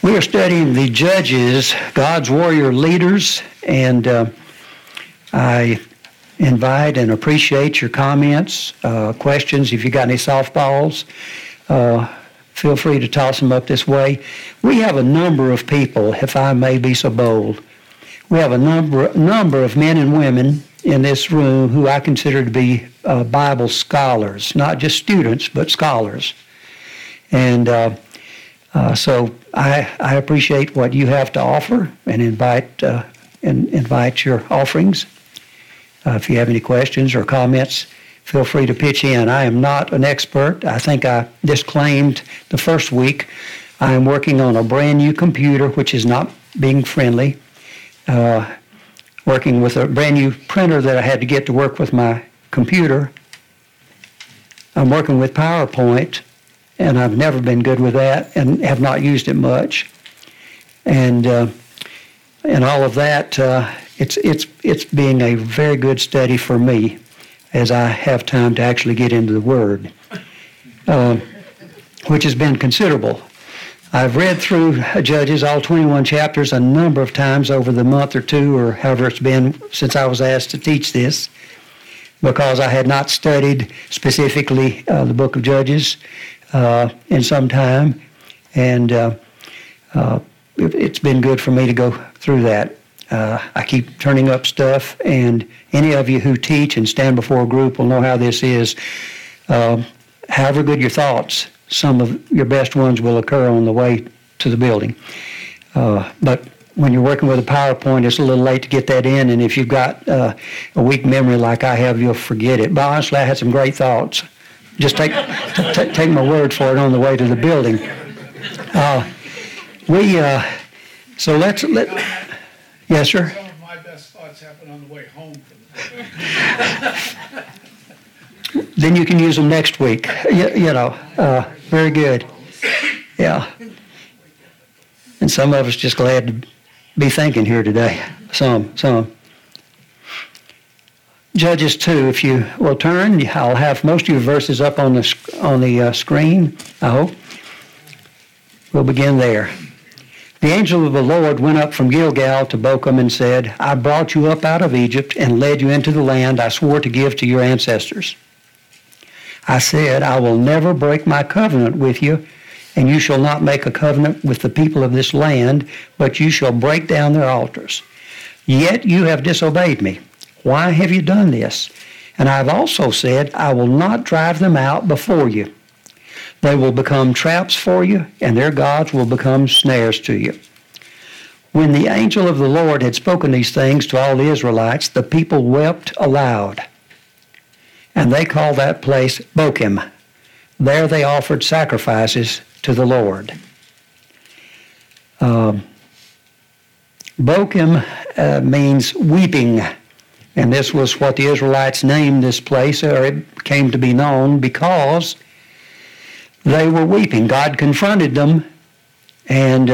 We are studying the Judges, God's warrior leaders, and I invite and appreciate your comments, questions. If you got any softballs, feel free to toss them up this way. We have a number of people, if I may be so bold. We have a number of men and women in this room who I consider to be Bible scholars, not just students, but scholars. And so I appreciate what you have to offer and invite your offerings. If you have any questions or comments, feel free to pitch in. I am not an expert. I think I disclaimed the first week. I am working on a brand new computer, which is not being friendly. Working with a brand new printer that I had to get to work with my computer. I'm working with PowerPoint, and I've never been good with that and have not used it much. And all of that, it's being a very good study for me as I have time to actually get into the Word, which has been considerable. I've read through Judges, all 21 chapters, a number of times over the month or two, or however it's been since I was asked to teach this, because I had not studied specifically the book of Judges in some time, and it's been good for me to go through that. I keep turning up stuff, and any of you who teach and stand before a group will know how this is. However good your thoughts, some of your best ones will occur on the way to the building. But when you're working with a PowerPoint, it's a little late to get that in, and if you've got a weak memory like I have, you'll forget it. But honestly, I had some great thoughts. Just take my word for it on the way to the building. Yes, sir? Some of my best thoughts happen on the way home from the building. Then you can use them next week. Very good. Yeah. And some of us just glad to be thinking here today. Some. Judges 2, if you will turn, I'll have most of your verses up on the screen, I hope. We'll begin there. The angel of the Lord went up from Gilgal to Bochum and said, I brought you up out of Egypt and led you into the land I swore to give to your ancestors. I said, I will never break my covenant with you, and you shall not make a covenant with the people of this land, but you shall break down their altars. Yet you have disobeyed me. Why have you done this? And I have also said, I will not drive them out before you. They will become traps for you, and their gods will become snares to you. When the angel of the Lord had spoken these things to all the Israelites, the people wept aloud. And they called that place Bochum. There they offered sacrifices to the Lord. Bochum means weeping. And this was what the Israelites named this place, or it came to be known because they were weeping. God confronted them, and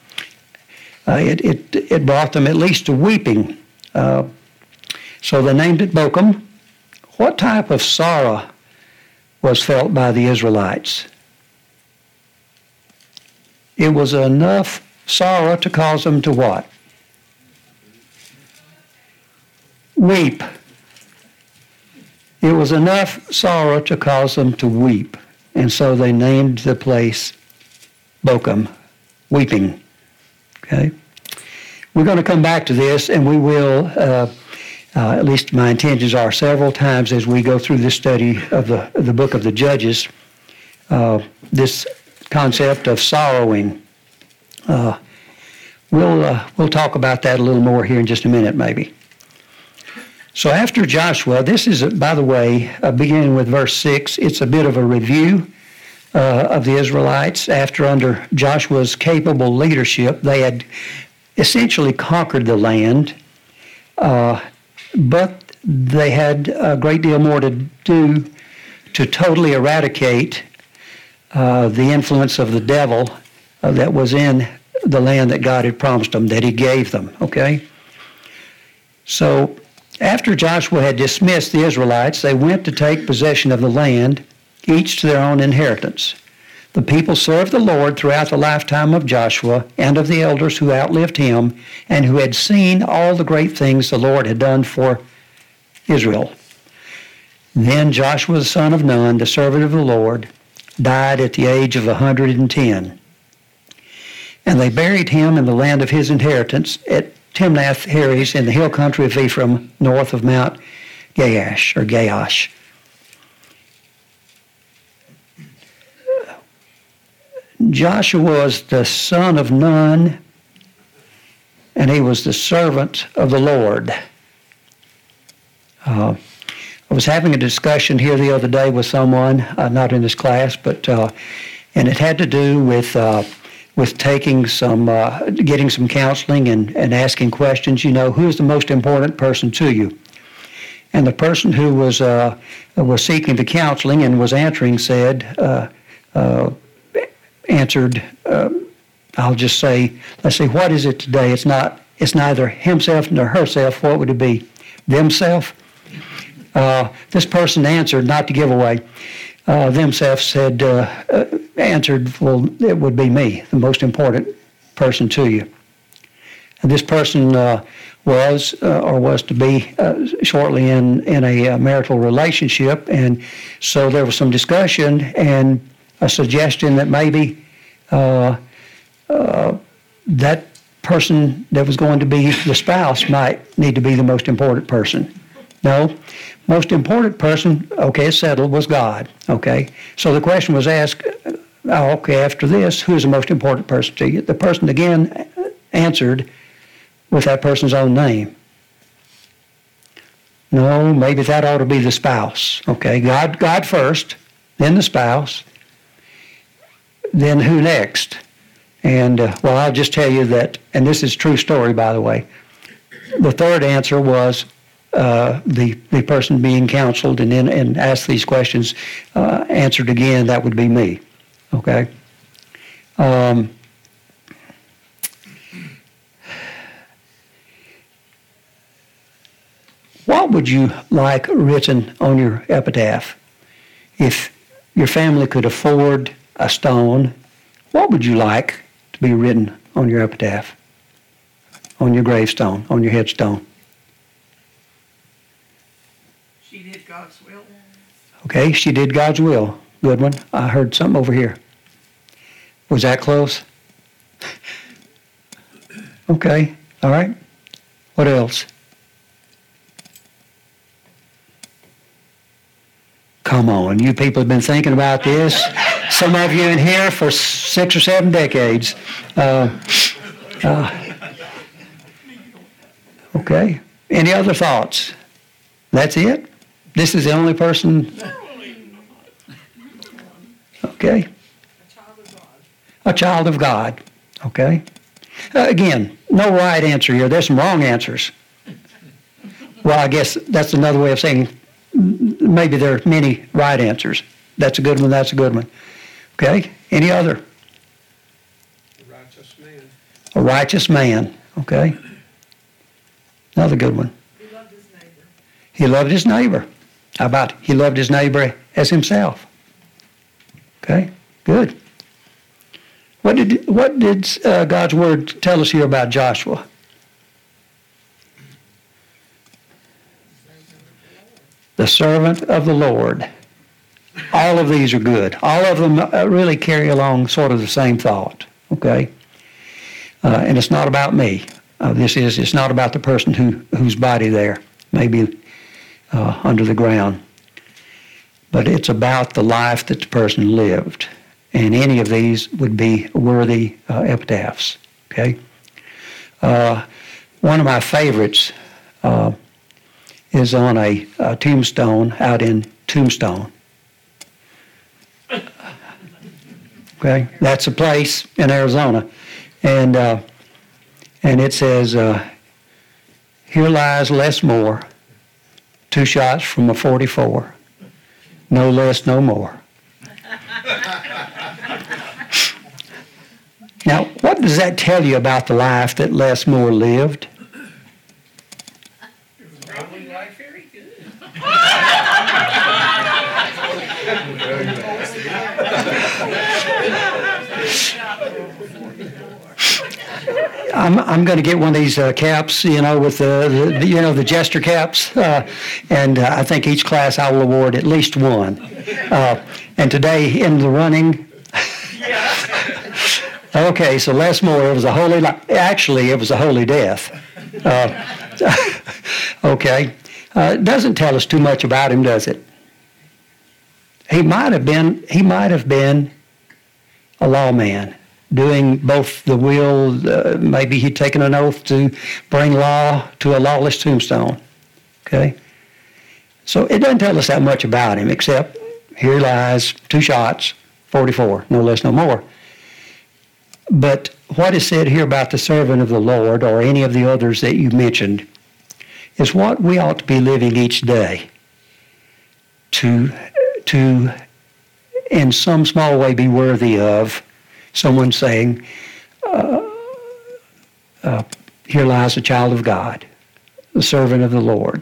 it brought them at least to weeping. So they named it Bochum. What type of sorrow was felt by the Israelites? It was enough sorrow to cause them to what? Weep. It was enough sorrow to cause them to weep. And so they named the place Bochum, weeping. Okay? We're going to come back to this, and we will, at least my intentions are, several times as we go through this study of the book of the Judges, this concept of sorrowing. We'll talk about that a little more here in just a minute, maybe. So after Joshua, this is, by the way, beginning with verse 6, it's a bit of a review of the Israelites. After, under Joshua's capable leadership, they had essentially conquered the land, but they had a great deal more to do to totally eradicate the influence of the devil that was in the land that God had promised them, that he gave them, okay? So after Joshua had dismissed the Israelites, they went to take possession of the land, each to their own inheritance. The people served the Lord throughout the lifetime of Joshua and of the elders who outlived him and who had seen all the great things the Lord had done for Israel. Then Joshua the son of Nun, the servant of the Lord, died at the age of 110. And they buried him in the land of his inheritance at Timnath-Heres in the hill country of Ephraim, north of Mount Gaash. Joshua was the son of Nun, and he was the servant of the Lord. I was having a discussion here the other day with someone, not in this class, but and it had to do with taking some, getting some counseling and asking questions. You know, who is the most important person to you? And the person who was seeking the counseling and was answering answered, I'll just say, let's see, what is it today? It's neither himself nor herself. What would it be? Themself? This person answered, not to give away, themself answered, well, it would be me, the most important person to you. And this person was to be shortly in a marital relationship, and so there was some discussion and a suggestion that maybe that person that was going to be the spouse might need to be the most important person. No, most important person, okay, it's settled, was God, okay? So the question was asked, okay, after this, who is the most important person to you? The person again answered with that person's own name. No, maybe that ought to be the spouse, okay? God first, then the spouse, then who next? And, well, I'll just tell you that, and this is a true story, by the way, the third answer was the person being counseled and asked these questions answered again, that would be me, okay? What would you like written on your epitaph? If your family could afford a stone, what would you like to be written on your epitaph, on your gravestone, on your headstone? She did God's will. Okay, she did God's will. Good one. I heard something over here. Was that close? Okay, all right. What else? Come on, you people have been thinking about this. Some of you in here for 6 or 7 decades. Okay, any other thoughts? That's it? This is the only person? Okay. A child of God. Okay. Again, no right answer here. There's some wrong answers. Well, I guess that's another way of saying maybe there are many right answers. That's a good one, that's a good one. Okay, any other? A righteous man. A righteous man. Okay. Another good one. He loved his neighbor. He loved his neighbor. How about he loved his neighbor as himself? Okay, good. What did God's Word tell us here about Joshua? The servant of the Lord. All of these are good. All of them really carry along sort of the same thought, okay? And it's not about me. It's not about the person whose body there may be under the ground. But it's about the life that the person lived. And any of these would be worthy epitaphs, okay? One of my favorites is on a tombstone out in Tombstone. Okay, that's a place in Arizona, and it says, "Here lies Les Moore, 2 shots from a .44, no less, no more." Now, what does that tell you about the life that Les Moore lived? Probably life very good. I'm going to get one of these caps, with the jester caps, and I think each class I will award at least one. And today in the running. Okay, so Les Moore, it was a holy. Actually, it was a holy death. Okay, it doesn't tell us too much about him, does it? He might have been a lawman, doing both the will. Maybe he'd taken an oath to bring law to a lawless tombstone. Okay, so it doesn't tell us that much about him, except here he lies, 2 shots, 44, no less, no more. But what is said here about the servant of the Lord, or any of the others that you mentioned, is what we ought to be living each day to in some small way be worthy of someone saying, here lies a child of God, the servant of the Lord.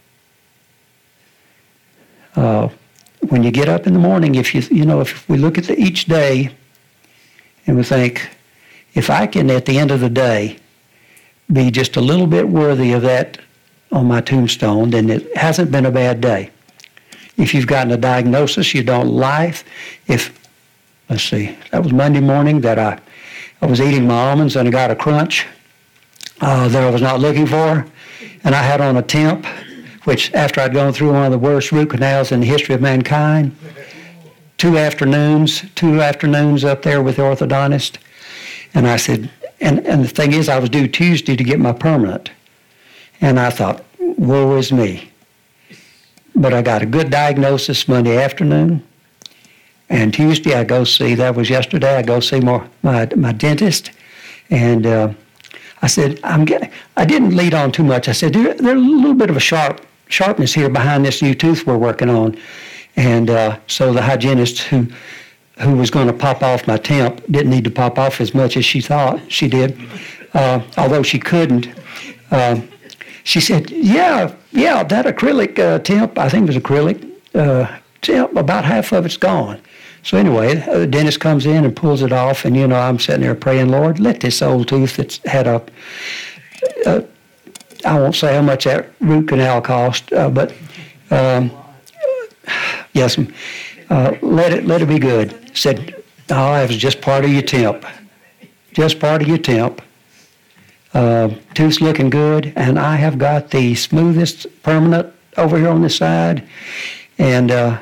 When you get up in the morning, if we look at each day and we think, if I can at the end of the day be just a little bit worthy of that on my tombstone, then it hasn't been a bad day. If you've gotten a diagnosis you don't like, that was Monday morning that I was eating my almonds and I got a crunch that I was not looking for, and I had on a temp, which after I'd gone through one of the worst root canals in the history of mankind, 2 afternoons up there with the orthodontist, and I said, and the thing is, I was due Tuesday to get my permanent, and I thought, woe is me. But I got a good diagnosis Monday afternoon, and Tuesday I go see, that was yesterday, I go see my dentist, and I said, I didn't lead on too much. I said, there's a little bit of a sharpness here behind this new tooth we're working on. And so the hygienist who was going to pop off my temp didn't need to pop off as much as she thought she did, although she couldn't. She said, yeah, that acrylic temp, I think it was acrylic temp, about half of it's gone. So anyway, the dentist comes in and pulls it off, and I'm sitting there praying, Lord, let this old tooth that's had I won't say how much that root canal cost, but yes, let it be good. Said, it was just part of your temp. Just part of your temp. Tooth's looking good, and I have got the smoothest permanent over here on this side. And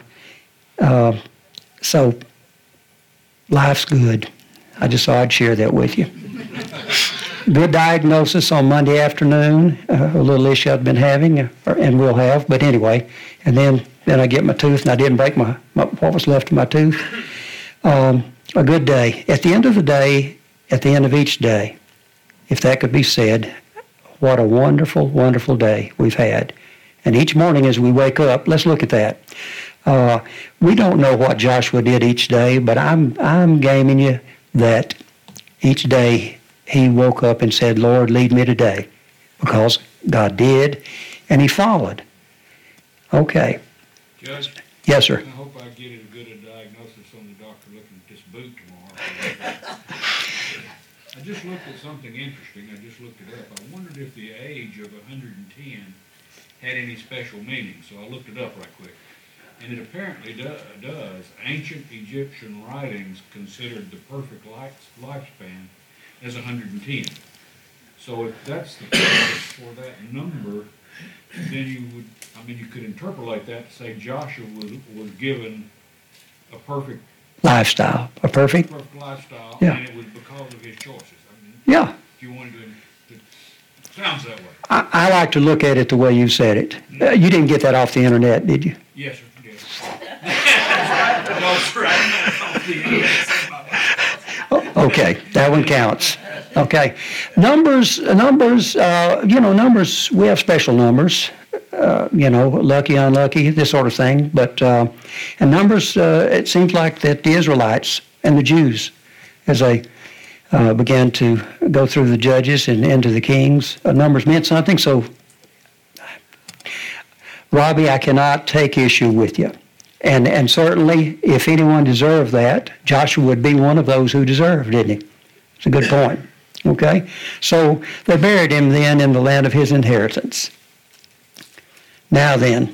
so life's good. I just thought I'd share that with you. Good diagnosis on Monday afternoon, a little issue I'd been having, and will have, but anyway. And then I get my tooth, and I didn't break what was left of my tooth. A good day. At the end of the day, at the end of each day, if that could be said, what a wonderful, wonderful day we've had. And each morning as we wake up, let's look at that. We don't know what Joshua did each day, but I'm gaming you that each day he woke up and said, Lord, lead me today, because God did, and he followed. Okay. Judge? Yes, sir. I hope I get as good a diagnosis on the doctor looking at this boot tomorrow. I just looked at something interesting. I just looked it up. I wondered if the age of 110 had any special meaning, so I looked it up right quick. And it apparently does. Ancient Egyptian writings considered the perfect lifespan as 110. So if that's the purpose for that number, then you could interpolate that to say Joshua was given a perfect lifestyle. A perfect lifestyle, yeah. And it was because of his choices. Yeah. If you wanted to, it sounds that way. I like to look at it the way you said it. You didn't get that off the internet, did you? Yes, sir. Okay, that one counts. Okay, numbers. Numbers. We have special numbers. Lucky, unlucky, this sort of thing. But and numbers. It seems like that the Israelites and the Jews, as they began to go through the judges and into the kings, numbers meant something. So, Robbie, I cannot take issue with you. And certainly, if anyone deserved that, Joshua would be one of those who deserved, didn't he? It's a good point. Okay? So they buried him then in the land of his inheritance. Now then,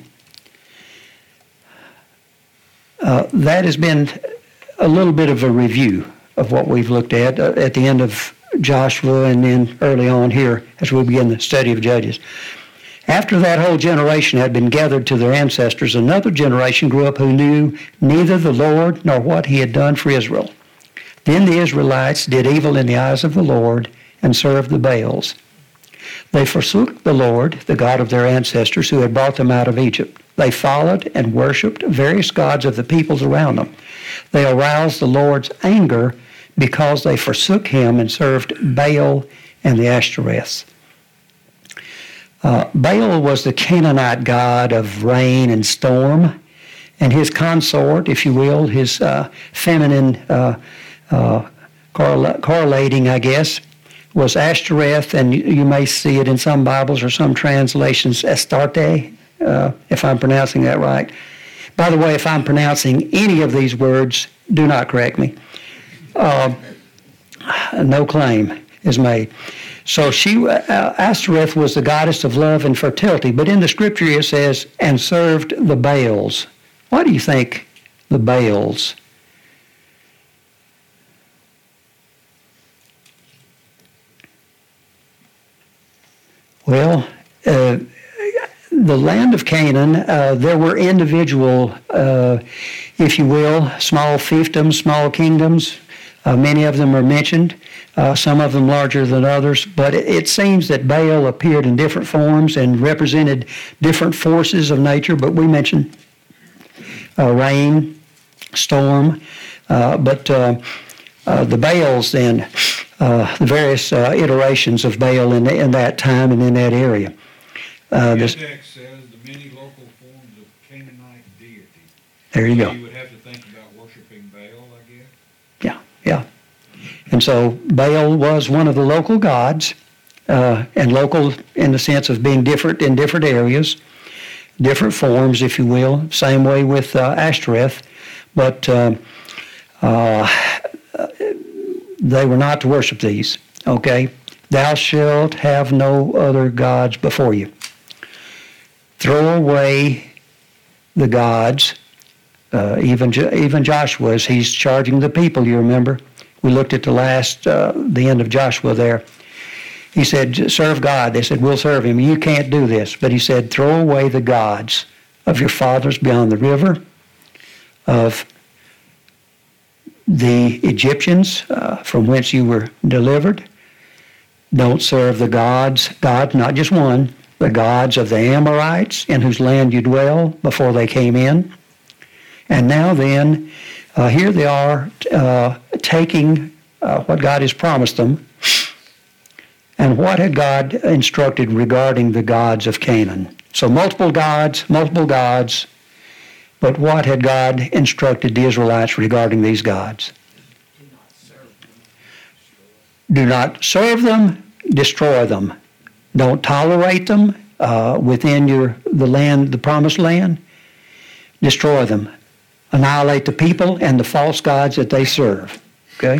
that has been a little bit of a review of what we've looked at the end of Joshua and then early on here as we begin the study of Judges. After that whole generation had been gathered to their ancestors, another generation grew up who knew neither the Lord nor what he had done for Israel. Then the Israelites did evil in the eyes of the Lord and served the Baals. They forsook the Lord, the God of their ancestors, who had brought them out of Egypt. They followed and worshipped various gods of the peoples around them. They aroused the Lord's anger because they forsook him and served Baal and the Ashtoreths. Baal was the Canaanite god of rain and storm, and his consort, if you will, his feminine correlating, I guess, was Ashtoreth, and you may see it in some Bibles or some translations, Astarte, if I'm pronouncing that right. By the way, if I'm pronouncing any of these words, do not correct me. No claim is made. So Ashtoreth was the goddess of love and fertility, but in the scripture it says, and served the Baals. Why do you think the Baals? Well, the land of Canaan, there were individual, if you will, small fiefdoms, small kingdoms. Many of them are mentioned, some of them larger than others, but it seems that Baal appeared in different forms and represented different forces of nature, but we mentioned rain, storm, but the Baals then, the various iterations of Baal in that time and in that area. The index says the many local forms of Canaanite deity. There you go. You would have to think about worshiping Baal, I guess. Yeah. And so Baal was one of the local gods, and local in the sense of being different in different areas, different forms, if you will. Same way with Ashtoreth, but they were not to worship these. Okay, thou shalt have no other gods before you. Throw away the gods. Even Joshua, as he's charging the people, you remember? We looked at the end of Joshua there. He said, serve God. They said, we'll serve him. You can't do this. But he said, throw away the gods of your fathers beyond the river, of the Egyptians from whence you were delivered. Don't serve the gods, not just one, the gods of the Amorites in whose land you dwell before they came in. And now then, here they are taking what God has promised them. And what had God instructed regarding the gods of Canaan? So multiple gods, but what had God instructed the Israelites regarding these gods? Do not serve them, destroy them. Don't tolerate them within the land, the promised land. Destroy them. Annihilate the people and the false gods that they serve. Okay?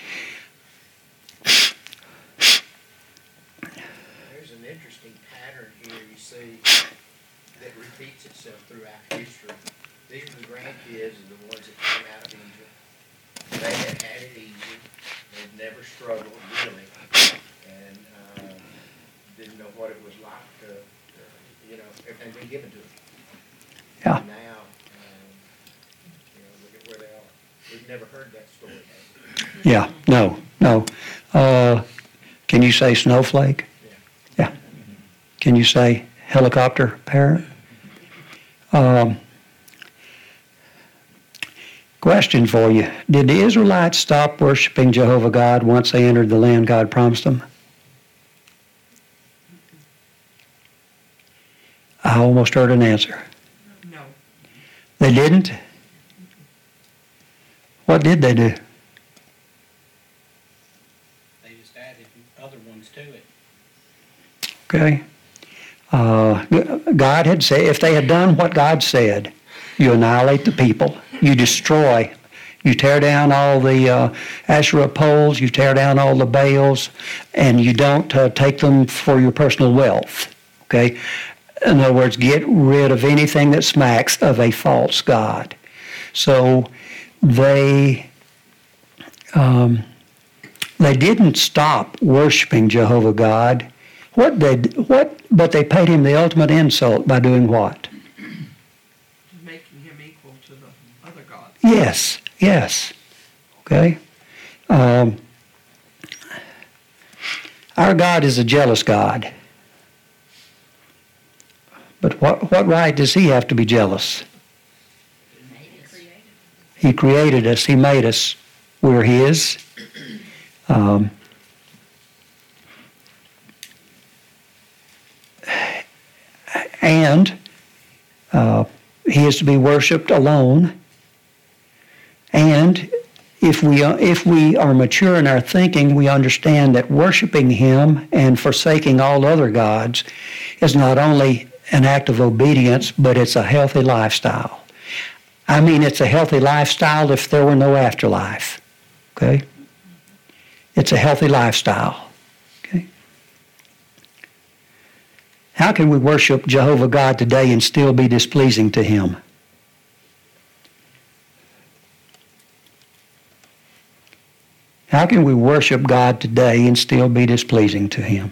There's an interesting pattern here you see that repeats itself throughout history. These are the grandkids of the ones that came out of Egypt. They had it easy. They'd never struggled, really. And didn't know what it was like to, everything been given to them. Yeah. And now, look at where they are. We've never heard that story. Yeah, no. Can you say snowflake? Yeah. Can you say helicopter parent? Question for you. Did the Israelites stop worshiping Jehovah God once they entered the land God promised them? I almost heard an answer. No. They didn't? What did they do? They just added other ones to it. Okay. God had said, if they had done what God said, you annihilate the people, you destroy You tear down all the Asherah poles, you tear down all the Baals, and you don't take them for your personal wealth. Okay? In other words, get rid of anything that smacks of a false god. So they didn't stop worshiping Jehovah God. But they paid him the ultimate insult by doing what? Making him equal to the other gods. Yes. Okay. Our God is a jealous God. But what right does he have to be jealous? He created us. He made us. We're his. And he is to be worshipped alone. And if we are mature in our thinking, we understand that worshiping him and forsaking all other gods is not only an act of obedience, but it's a healthy lifestyle. I mean, it's a healthy lifestyle if there were no afterlife. Okay? It's a healthy lifestyle. Okay? How can we worship Jehovah God today and still be displeasing to him? How can we worship God today and still be displeasing to him?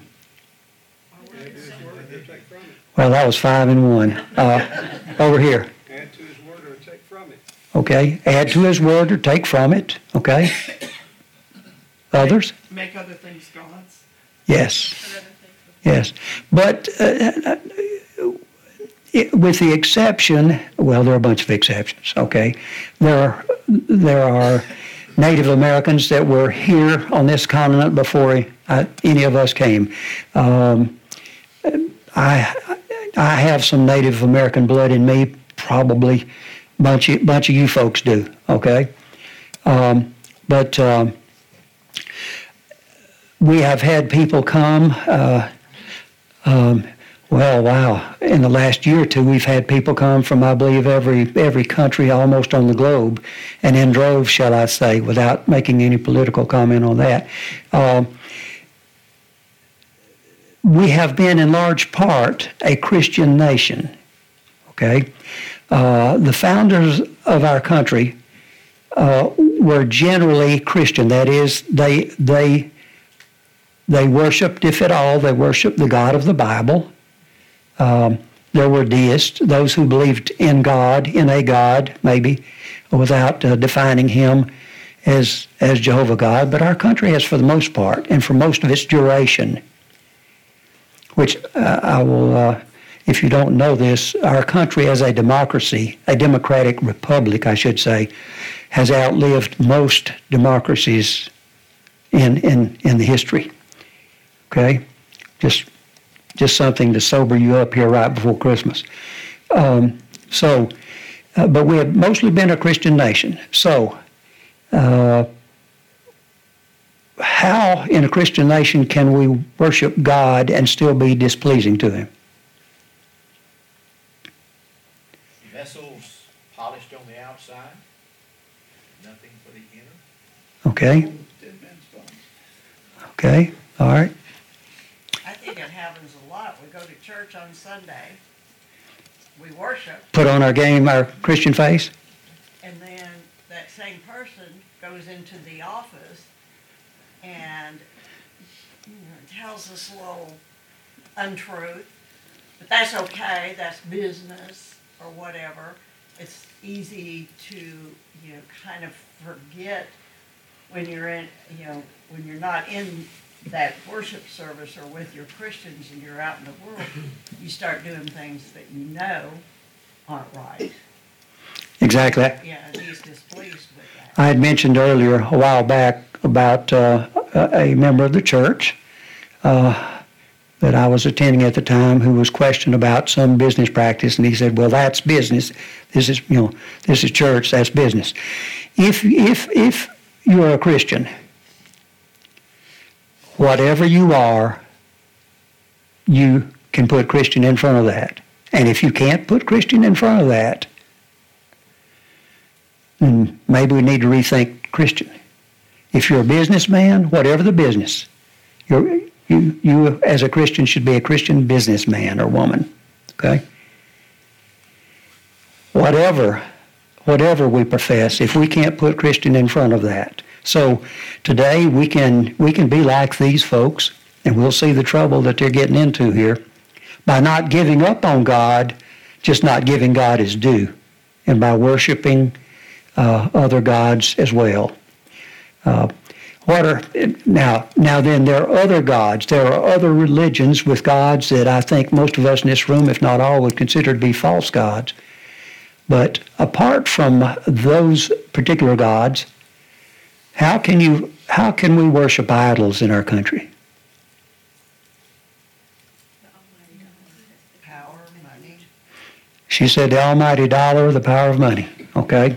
Well, that was 5 and 1. Over here. Add to his word or take from it. Okay. Add to his word or take from it. Okay. Others? Make other things gods. Yes. Yes. But with the exception, well, there are a bunch of exceptions. Okay. There are Native Americans that were here on this continent before any of us came. I have some Native American blood in me, probably bunch of you folks do, okay? But we have had people come, in the last year or two, we've had people come from, I believe, every country almost on the globe, and in droves, shall I say, without making any political comment on that. We have been, in large part, a Christian nation, okay? The founders of our country were generally Christian. That is, they worshipped, if at all, they worshipped the God of the Bible. There were deists, those who believed in God, in a God, maybe, without defining him as Jehovah God. But our country has, for the most part, and for most of its duration, which I will, if you don't know this, our country as a democracy, a democratic republic, I should say, has outlived most democracies in the history. Okay? Just something to sober you up here right before Christmas. But we have mostly been a Christian nation. So, how in a Christian nation can we worship God and still be displeasing to him? Vessels polished on the outside, nothing for the inner. Okay. Okay. All right. I think it happens a lot. We go to church on Sunday, we worship, Put on our Christian face. and then that same person goes into the office and tells us a little untruth, but that's okay, that's business or whatever. It's easy to, kind of forget when you're in, when you're not in that worship service or with your Christians and you're out in the world, you start doing things that you know aren't right. Exactly. Yeah, and he's displeased with that. I had mentioned earlier a while back about a member of the church that I was attending at the time who was questioned about some business practice, and he said, "Well, that's business. This is church. That's business." If you're a Christian, whatever you are, you can put Christian in front of that. And if you can't put Christian in front of that, then maybe we need to rethink Christian. If you're a businessman, whatever the business, you as a Christian should be a Christian businessman or woman. Okay? Whatever we profess, if we can't put Christian in front of that. So today we can be like these folks, and we'll see the trouble that they're getting into here by not giving up on God, just not giving God his due, and by worshiping other gods as well. Now then, there are other gods. There are other religions with gods that I think most of us in this room, if not all, would consider to be false gods. But apart from those particular gods, how can we worship idols in our country? Power, money. She said the almighty dollar, the power of money. Okay?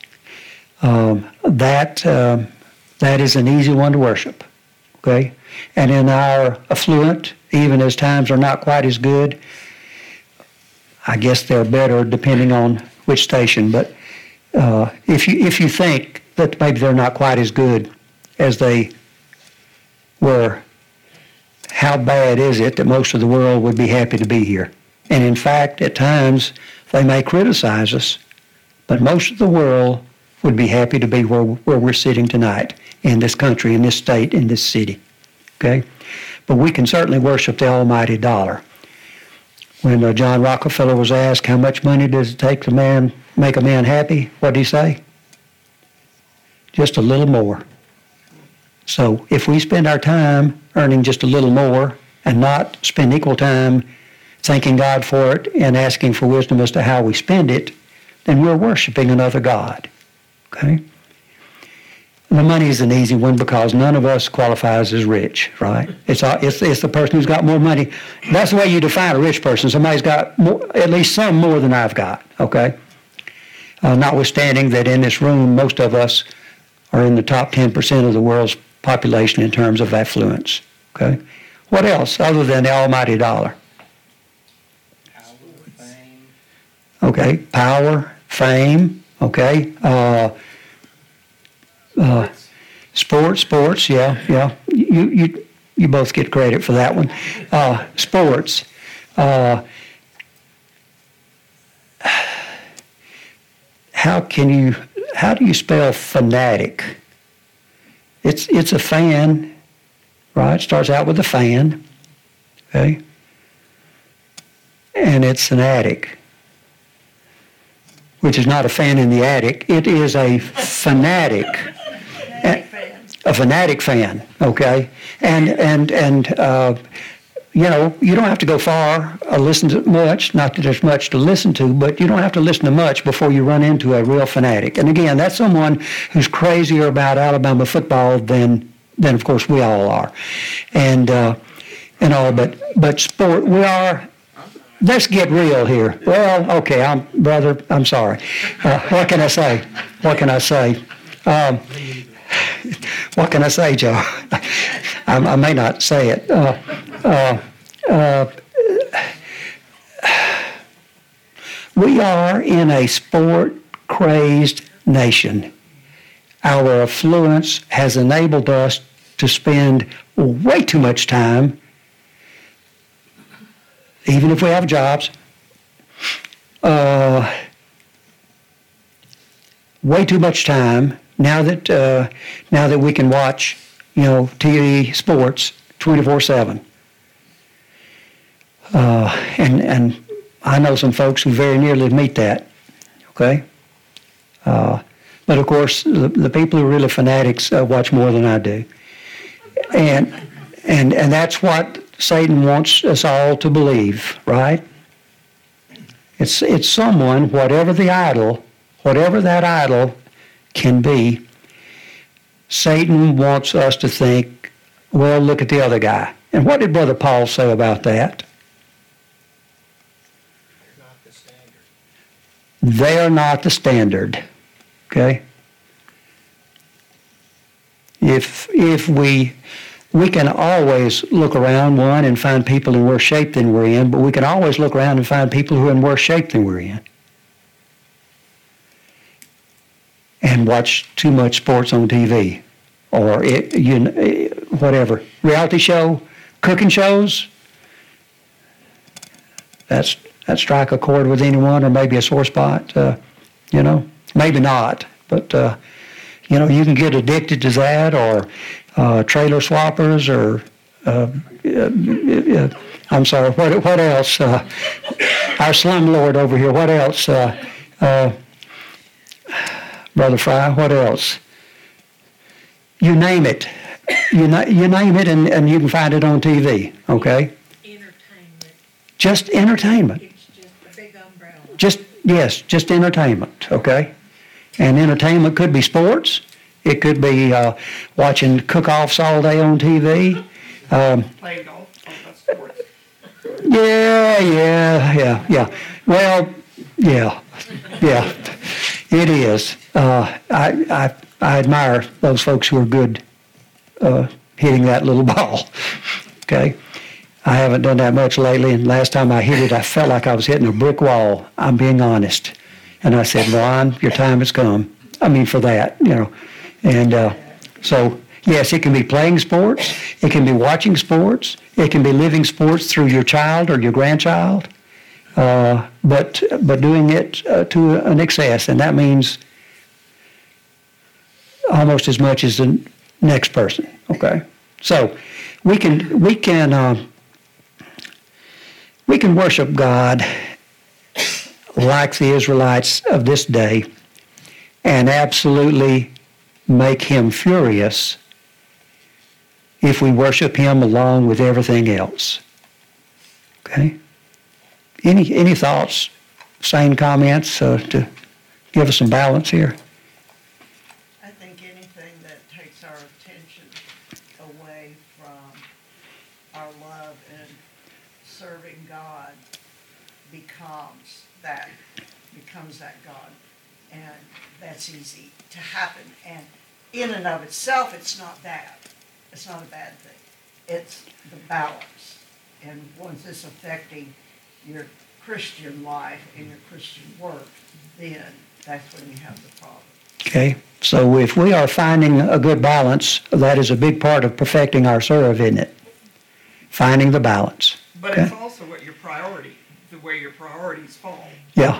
That is an easy one to worship. Okay? And in our affluent, even as times are not quite as good, I guess they're better depending on which station. But if you think that maybe they're not quite as good as they were, how bad is it that most of the world would be happy to be here? And in fact, at times, they may criticize us, but most of the world would be happy to be where we're sitting tonight, in this country, in this state, in this city. Okay? But we can certainly worship the almighty dollar. When John Rockefeller was asked how much money does it take to make a man happy, what did he say? Just a little more. So if we spend our time earning just a little more and not spend equal time thanking God for it and asking for wisdom as to how we spend it, then we're worshiping another God. Okay? The money is an easy one because none of us qualifies as rich, right? It's the person who's got more money. That's the way you define a rich person. Somebody's got more, at least some more than I've got, okay? Notwithstanding that in this room, most of us are in the top 10% of the world's population in terms of affluence, okay? What else other than the almighty dollar? Power, fame. Okay, power, fame, okay? Sports, yeah. You both get credit for that one. Sports. How do you spell fanatic? It's a fan, right? Starts out with a fan, okay? And it's an attic, which is not a fan in the attic. It is a fanatic. A fanatic fan, okay? And you know, you don't have to go far or listen to much, not that there's much to listen to, but you don't have to listen to much before you run into a real fanatic. And again, that's someone who's crazier about Alabama football than of course we all are. And all, but sport, we are. Let's get real here. Well, okay, I'm sorry. What can I say? What can I say, Joe? I may not say it. We are in a sport-crazed nation. Our affluence has enabled us to spend way too much time, even if we have jobs, way too much time now that we can watch, TV sports 24/7. And I know some folks who very nearly meet that. Okay, but of course the people who are really fanatics watch more than I do, and that's what Satan wants us all to believe, right? It's someone, whatever that idol can be. Satan wants us to think, well, look at the other guy. And what did Brother Paul say about that? They're not the standard. They are not the standard. Okay? If we can always look around, one, and find people in worse shape than we're in, but we can always look around and find people who are in worse shape than we're in. and watch too much sports on TV, or whatever, reality show, cooking shows. That strike a chord with anyone, or maybe a sore spot. Maybe not, but you can get addicted to that, or trailer swappers, or I'm sorry. What else? Our slumlord over here. What else? Brother Fry, what else? You name it. You name it, and you can find it on TV, okay? Entertainment. Just entertainment. It's just a big umbrella. Just entertainment, okay? And entertainment could be sports. It could be watching cook-offs all day on TV. Playing golf, oh, that's sports. Yeah. Well, yeah. It is. I admire those folks who are good hitting that little ball. Okay, I haven't done that much lately, and last time I hit it, I felt like I was hitting a brick wall. I'm being honest, and I said, "Ron, your time has come." I mean, for that, and so. Yes, it can be playing sports, it can be watching sports, it can be living sports through your child or your grandchild, but doing it to an excess, and that means almost as much as the next person. Okay, so we can worship God like the Israelites of this day, and absolutely make Him furious if we worship Him along with everything else. Okay? Any thoughts, sane comments to give us some balance here? I think anything that takes our attention away from our love and serving God becomes that God. And that's easy to happen. And in and of itself, it's not bad. It's not a bad thing. It's the balance. And once it's affecting your Christian life and your Christian work, then that's when you have the problem. Okay, so if we are finding a good balance, that is a big part of perfecting our serve, isn't it? Finding the balance. But Okay? it's also where your priorities fall. Yeah.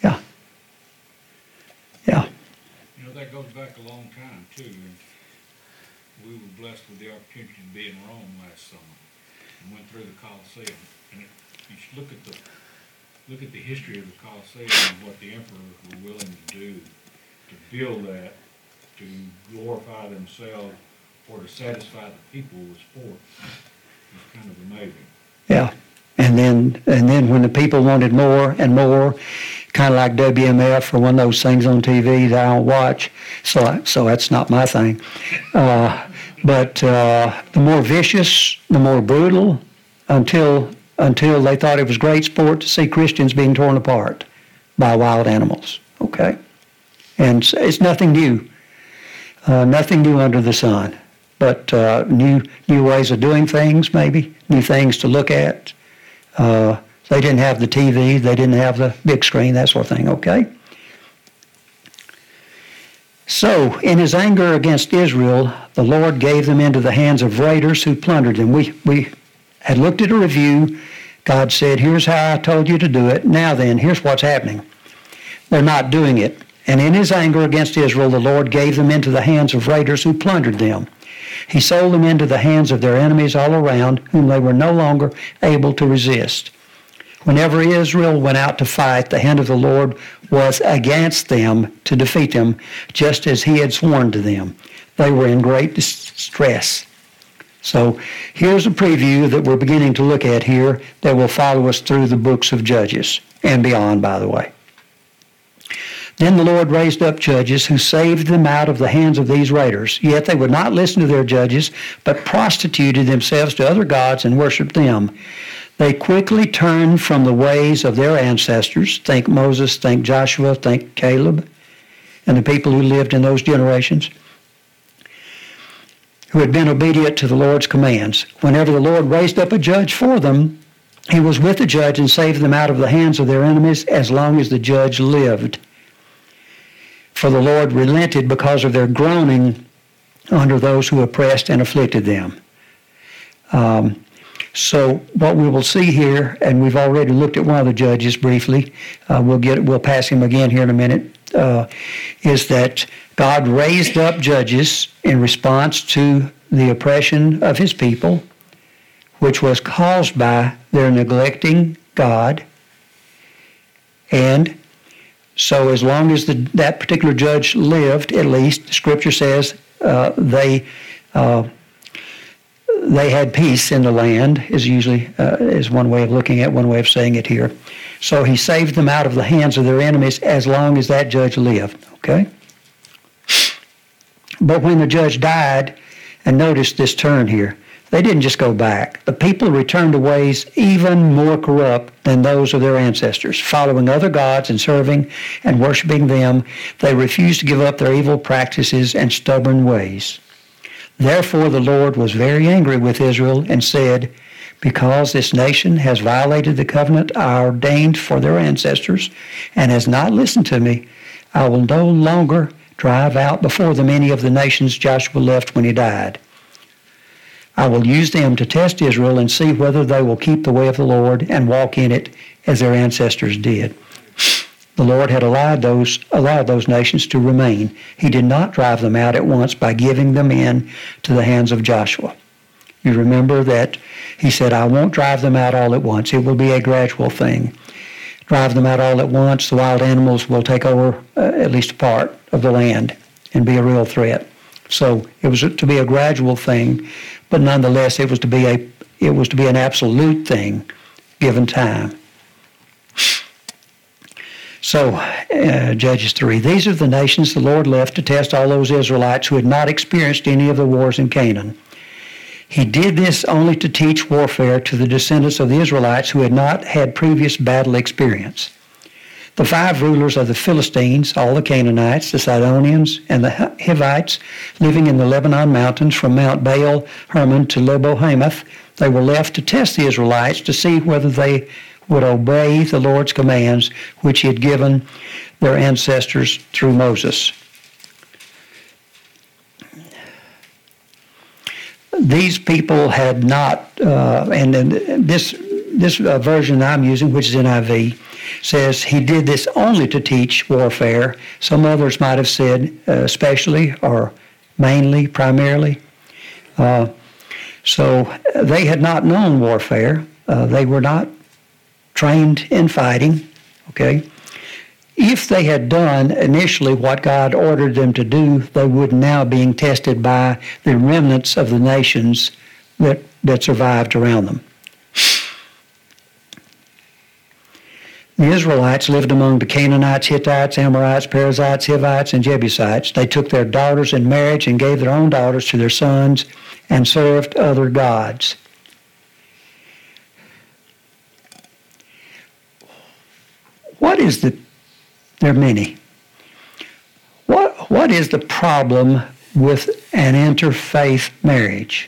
That goes back a long time too. And we were blessed with the opportunity to be in Rome last summer and went through the Colosseum. And you should look at the history of the Colosseum and what the emperors were willing to do to build that, to glorify themselves or to satisfy the people with sport. It's kind of amazing. Yeah. And then when the people wanted more and more, kind of like WMF or one of those things on TV that I don't watch, so that's not my thing. But the more vicious, the more brutal, until they thought it was great sport to see Christians being torn apart by wild animals. Okay, and it's nothing new, nothing new under the sun, but new ways of doing things, maybe new things to look at. They didn't have the TV, they didn't have the big screen, that sort of thing, okay? So, in His anger against Israel, the Lord gave them into the hands of raiders who plundered them. We had looked at a review. God said, here's how I told you to do it. Now then, here's what's happening. They're not doing it. And in His anger against Israel, the Lord gave them into the hands of raiders who plundered them. He sold them into the hands of their enemies all around, whom they were no longer able to resist. Whenever Israel went out to fight, the hand of the Lord was against them to defeat them, just as He had sworn to them. They were in great distress. So here's a preview that we're beginning to look at here that will follow us through the books of Judges and beyond, by the way. Then the Lord raised up judges who saved them out of the hands of these raiders. Yet they would not listen to their judges, but prostituted themselves to other gods and worshiped them. They quickly turned from the ways of their ancestors. Think Moses, think Joshua, think Caleb, and the people who lived in those generations, who had been obedient to the Lord's commands. Whenever the Lord raised up a judge for them, He was with the judge and saved them out of the hands of their enemies as long as the judge lived. for the Lord relented because of their groaning under those who oppressed and afflicted them. So what we will see here, and we've already looked at one of the judges briefly, we'll pass him again here in a minute, is that God raised up judges in response to the oppression of his people, which was caused by their neglecting God. And so as long as that particular judge lived, at least, Scripture says they had peace in the land, is one way of looking at, one way of saying it here. So he saved them out of the hands of their enemies as long as that judge lived, okay? But when the judge died, and notice this turn here, they didn't just go back. The people returned to ways even more corrupt than those of their ancestors, following other gods and serving and worshiping them. They refused to give up their evil practices and stubborn ways. Therefore the Lord was very angry with Israel and said, because this nation has violated the covenant I ordained for their ancestors and has not listened to me, I will no longer drive out before them any of the nations Joshua left when he died. I will use them to test Israel and see whether they will keep the way of the Lord and walk in it as their ancestors did. The Lord had allowed those nations to remain. He did not drive them out at once by giving them in to the hands of Joshua. You remember that he said, I won't drive them out all at once. It will be a gradual thing. Drive them out all at once, the wild animals will take over at least a part of the land and be a real threat. So it was to be a gradual thing, but nonetheless it was to be an absolute thing given time. So, Judges 3. These are the nations the Lord left to test all those Israelites who had not experienced any of the wars in Canaan. He did this only to teach warfare to the descendants of the Israelites who had not had previous battle experience. The 5 rulers of the Philistines, all the Canaanites, the Sidonians, and the Hivites, living in the Lebanon mountains from Mount Baal Hermon to Lebo Hamath, they were left to test the Israelites to see whether they would obey the Lord's commands which he had given their ancestors through Moses. These people had not, and this version I'm using, which is NIV, says he did this only to teach warfare. Some others might have said especially or mainly, primarily. So they had not known warfare. They were not trained in fighting, okay? If they had done initially what God ordered them to do, they would now being tested by the remnants of the nations that survived around them. The Israelites lived among the Canaanites, Hittites, Amorites, Perizzites, Hivites, and Jebusites. They took their daughters in marriage and gave their own daughters to their sons and served other gods. There are many. What is the problem with an interfaith marriage?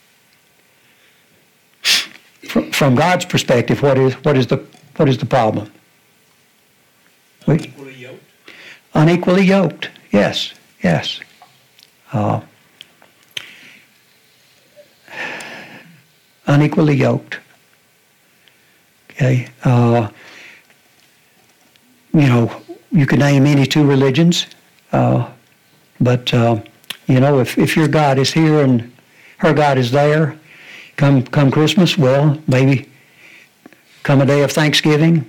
From God's perspective, what is the problem? Unequally yoked. Unequally yoked. Yes. Unequally yoked. Okay. You could name any 2 religions, but if your God is here and her God is there, come Christmas, well, maybe come a day of Thanksgiving,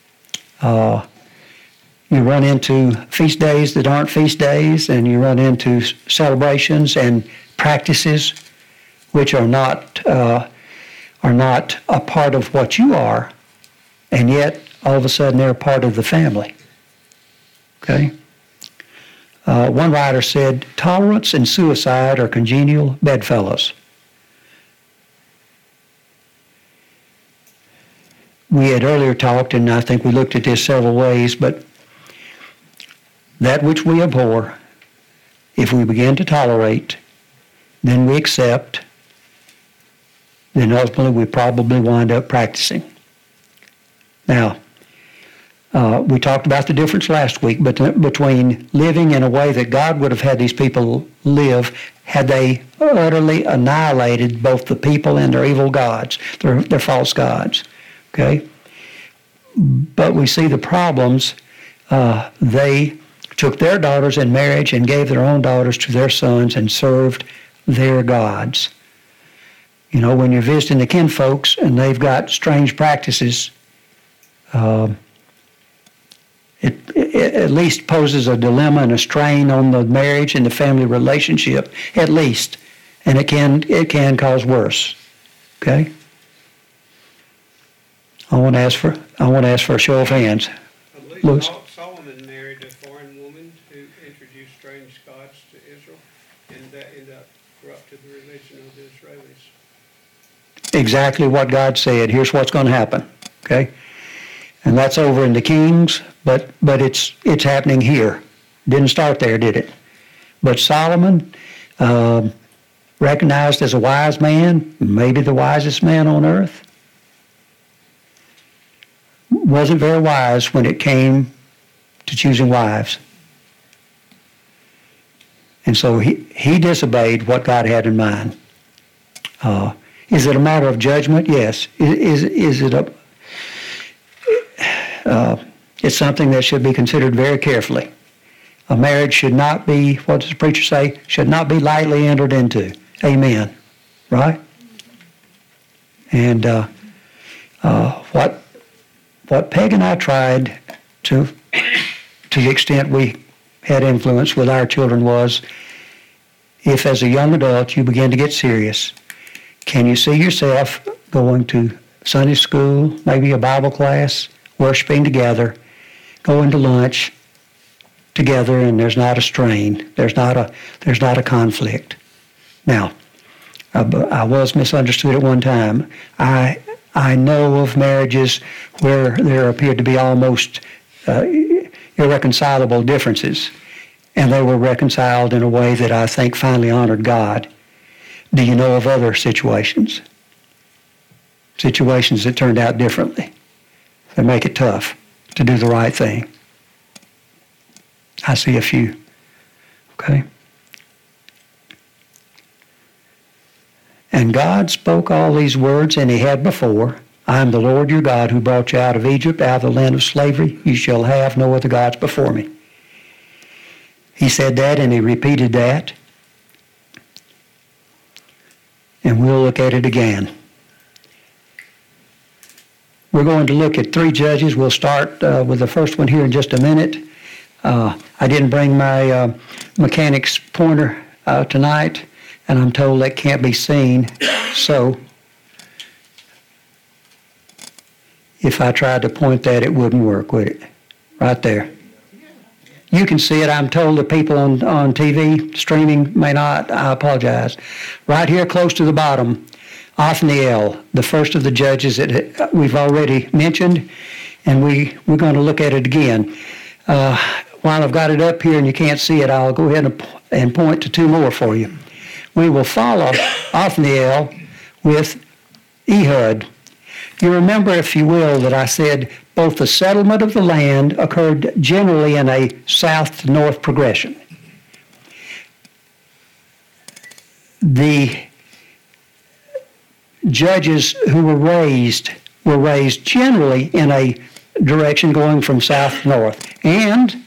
you run into feast days that aren't feast days, and you run into celebrations and practices which are not a part of what you are, and yet all of a sudden they're part of the family. Okay? One writer said, tolerance and suicide are congenial bedfellows. We had earlier talked, and I think we looked at this several ways, but that which we abhor, if we begin to tolerate, then we accept, then ultimately we probably wind up practicing. Now, We talked about the difference last week between living in a way that God would have had these people live had they utterly annihilated both the people and their evil gods, their false gods. Okay? But we see the problems. They took their daughters in marriage and gave their own daughters to their sons and served their gods. You know, when you're visiting the kinfolks and they've got strange practices, it at least poses a dilemma and a strain on the marriage and the family relationship, at least, and it can cause worse. Okay. I want to ask for a show of hands. I believe Louis? Solomon married a foreign woman who introduced strange gods to Israel, and that ended up corrupted the religion of the Israelis. Exactly what God said. Here's what's going to happen. Okay. And that's over in the Kings, but it's happening here. Didn't start there, did it? But Solomon, recognized as a wise man, maybe the wisest man on earth, wasn't very wise when it came to choosing wives. And so he disobeyed what God had in mind. Is it a matter of judgment? Yes. Is it it's something that should be considered very carefully. A marriage should not be, what does the preacher say, should not be lightly entered into. Amen. Right? And what Peg and I tried to the extent we had influence with our children was, if as a young adult you begin to get serious, can you see yourself going to Sunday school, maybe a Bible class, worshiping together, going to lunch together, and there's not a strain, there's not a conflict. Now, I was misunderstood at one time. I know of marriages where there appeared to be almost irreconcilable differences, and they were reconciled in a way that I think finally honored God. Do you know of other situations? Situations that turned out differently, that make it tough to do the right thing. I see a few. Okay? And God spoke all these words, and he had before, I am the Lord your God who brought you out of Egypt, out of the land of slavery. You shall have no other gods before me. He said that, and he repeated that. And we'll look at it again. We're going to look at 3 judges. We'll start with the first one here in just a minute. I didn't bring my mechanic's pointer tonight, and I'm told that can't be seen. So if I tried to point that, it wouldn't work, would it? Right there. You can see it. I'm told the people on TV streaming may not. I apologize. Right here close to the bottom, Othniel, the first of the judges that we've already mentioned, and we're going to look at it again. While I've got it up here and you can't see it, I'll go ahead and point to 2 more for you. We will follow Othniel with Ehud. You remember, if you will, that I said both the settlement of the land occurred generally in a south to north progression. The judges who were raised generally in a direction going from south to north. And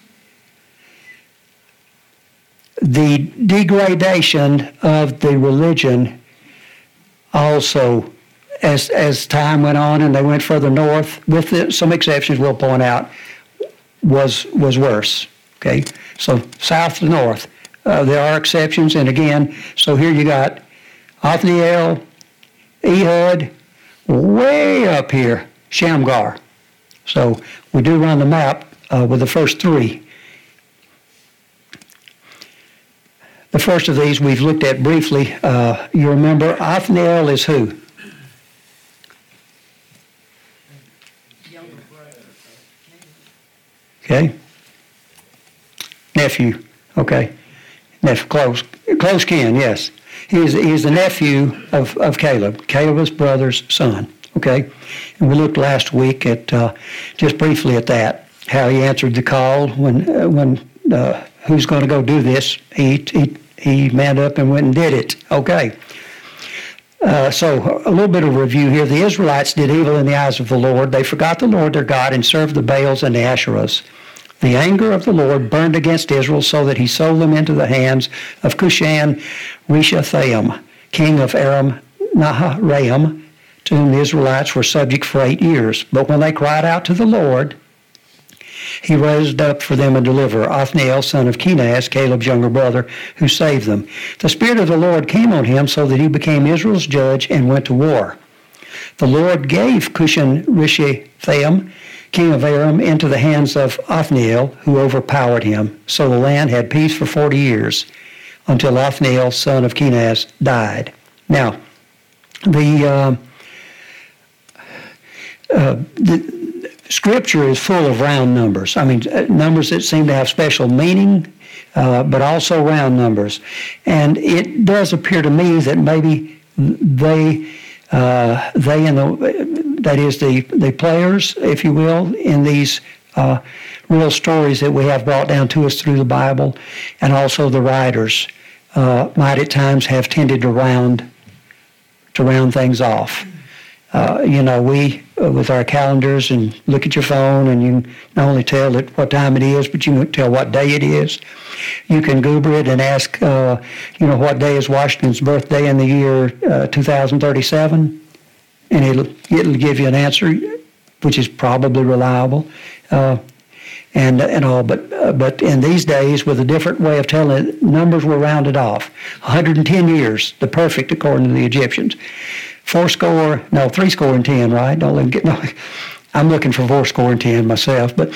the degradation of the religion also, as time went on and they went further north, with some exceptions we'll point out, was worse. Okay, so south to north. There are exceptions, and again, so here you got Othniel, Ehud, way up here, Shamgar. So we do run the map with the first 3. The first of these we've looked at briefly. You remember, Othniel is who? Okay. Nephew. Okay. Close kin, yes. He's the nephew of Caleb, Caleb's brother's son. Okay. And we looked last week at just briefly at that. how he answered the call when who's going to go do this? He manned up and went and did it. Okay. So a little bit of review here. The Israelites did evil in the eyes of the Lord. They forgot the Lord their God and served the Baals and the Asherahs. The anger of the Lord burned against Israel so that he sold them into the hands of Cushan-Rishathaim, king of Aram Naharaim, to whom the Israelites were subject for 8 years. But when they cried out to the Lord, he raised up for them a deliverer, Othniel, son of Kenaz, Caleb's younger brother, who saved them. The Spirit of the Lord came on him so that he became Israel's judge and went to war. The Lord gave Cushan-Rishathaim, king of Aram, into the hands of Othniel, who overpowered him. So the land had peace for 40 years, until Othniel, son of Kenaz, died. Now, the Scripture is full of round numbers. I mean, numbers that seem to have special meaning, but also round numbers. And it does appear to me that maybe they and that is the players, if you will, in these real stories that we have brought down to us through the Bible, and also the writers might at times have tended to round things off. We, with our calendars, and look at your phone, and you not only tell it what time it is, but you can tell what day it is. You can Google it and ask, what day is Washington's birthday in the year 2037, and it'll give you an answer, which is probably reliable, and all. But in these days, with a different way of telling it, numbers were rounded off. 110 years, the perfect, according to the Egyptians. 3 score and 10, right? Don't let them get no. I'm looking for 4 score and 10 myself, but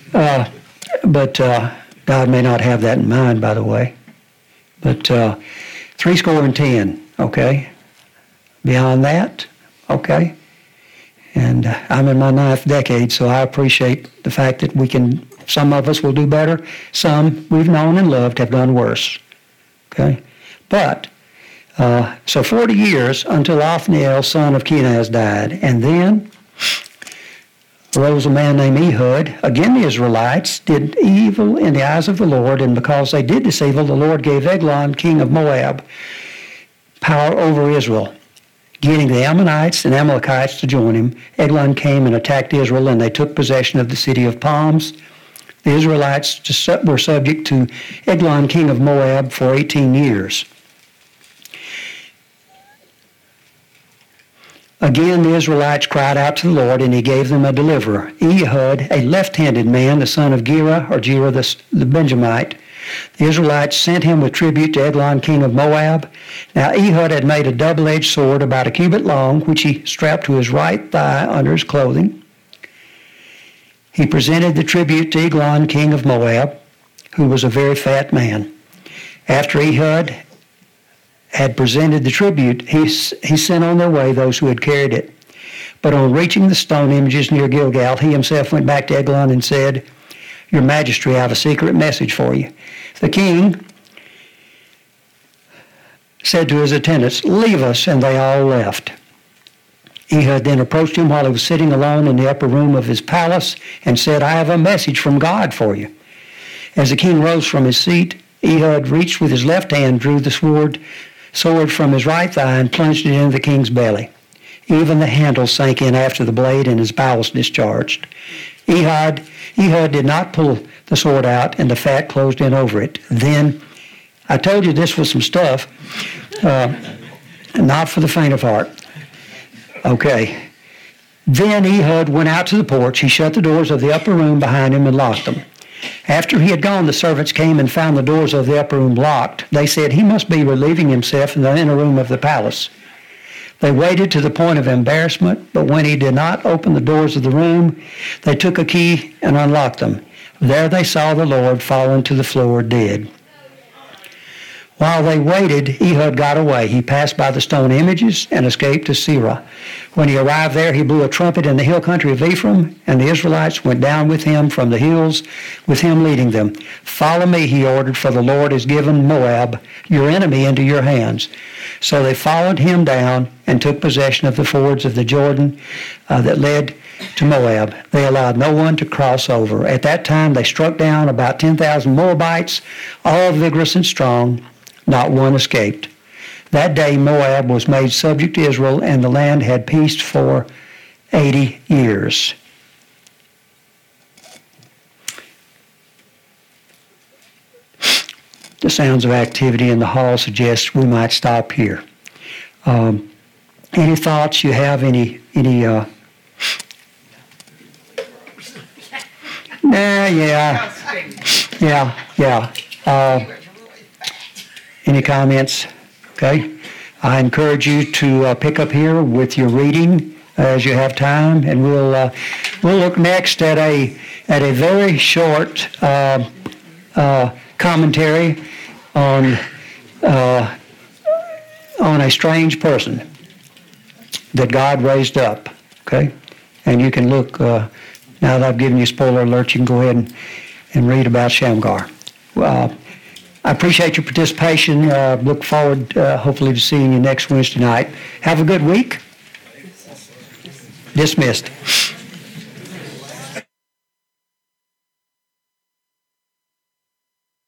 God may not have that in mind, by the way. But 3 score and 10, okay. Beyond that, okay. And I'm in my 9th decade, so I appreciate the fact that some of us will do better. Some we've known and loved have done worse, okay. But so 40 years until Othniel, son of Kenaz, died. And then arose a man named Ehud. Again, the Israelites did evil in the eyes of the Lord, and because they did this evil, the Lord gave Eglon, king of Moab, power over Israel, getting the Ammonites and Amalekites to join him. Eglon came and attacked Israel, and they took possession of the city of palms. The Israelites were subject to Eglon, king of Moab, for 18 years. Again, the Israelites cried out to the Lord, and he gave them a deliverer, Ehud, a left-handed man, the son of Gera, or Gera the Benjamite. The Israelites sent him with tribute to Eglon, king of Moab. Now Ehud had made a double-edged sword about a cubit long, which he strapped to his right thigh under his clothing. He presented the tribute to Eglon, king of Moab, who was a very fat man. After Ehud had presented the tribute, he sent on their way those who had carried it. But on reaching the stone images near Gilgal, he himself went back to Eglon and said, "Your Majesty, I have a secret message for you." The king said to his attendants, "Leave us," and they all left. Ehud then approached him while he was sitting alone in the upper room of his palace and said, "I have a message from God for you." As the king rose from his seat, Ehud reached with his left hand, drew the sword from his right thigh, and plunged it into the king's belly. Even the handle sank in after the blade, and his bowels discharged. Ehud did not pull the sword out, and the fat closed in over it. Then, I told you this was some stuff, not for the faint of heart. Okay. Then Ehud went out to the porch. He shut the doors of the upper room behind him and locked them. After he had gone, the servants came and found the doors of the upper room locked. They said he must be relieving himself in the inner room of the palace. They waited to the point of embarrassment, but when he did not open the doors of the room, they took a key and unlocked them. There they saw the Lord fallen to the floor dead. While they waited, Ehud got away. He passed by the stone images and escaped to Seirah. When he arrived there, he blew a trumpet in the hill country of Ephraim, and the Israelites went down with him from the hills, with him leading them. "Follow me," he ordered, "for the Lord has given Moab, your enemy, into your hands." So they followed him down and took possession of the fords of the Jordan that led to Moab. They allowed no one to cross over. At that time, they struck down about 10,000 Moabites, all vigorous and strong. Not one escaped. That day, Moab was made subject to Israel, and the land had peace for 80 years. The sounds of activity in the hall suggest we might stop here. Any thoughts you have? Yeah. Any comments? Okay. I encourage you to pick up here with your reading as you have time, and we'll look next at a very short commentary on a strange person that God raised up. Okay, and you can look. Now that I've given you a spoiler alert, you can go ahead and read about Shamgar. I appreciate your participation. Look forward, hopefully, to seeing you next Wednesday night. Have a good week. Dismissed.